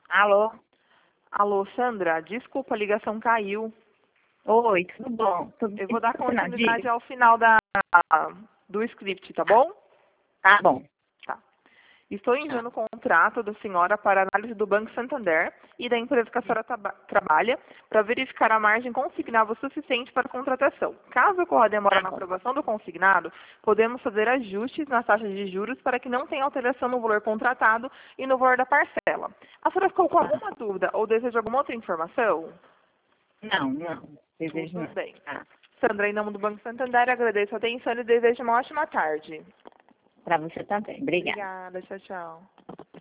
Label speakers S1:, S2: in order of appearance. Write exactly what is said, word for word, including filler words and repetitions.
S1: Alô?
S2: Alô, Sandra, desculpa, a ligação caiu.
S1: Oi, tudo bom? Tudo
S2: Eu vou dar
S1: bem? Não,
S2: continuidade
S1: diga.
S2: ao final da, do script, tá bom?
S1: Tá bom.
S2: Tá. Estou enviando o contrato da senhora para análise do Banco Santander e da empresa que a senhora traba- trabalha para verificar a margem consignável suficiente para a contratação. Caso ocorra demora
S1: Tá
S2: na
S1: bom.
S2: aprovação do consignado, podemos fazer ajustes nas taxas de juros para que não tenha alteração no valor contratado e no valor da parcela. A senhora ficou com alguma dúvida ou deseja alguma outra informação?
S1: Não, não. Desejo
S2: Tudo
S1: não.
S2: bem.
S1: Tá.
S2: Sandra, em nome do Banco Santander, agradeço a atenção e desejo uma ótima tarde.
S1: Pra você também. Obrigada.
S2: Obrigada, tchau, tchau.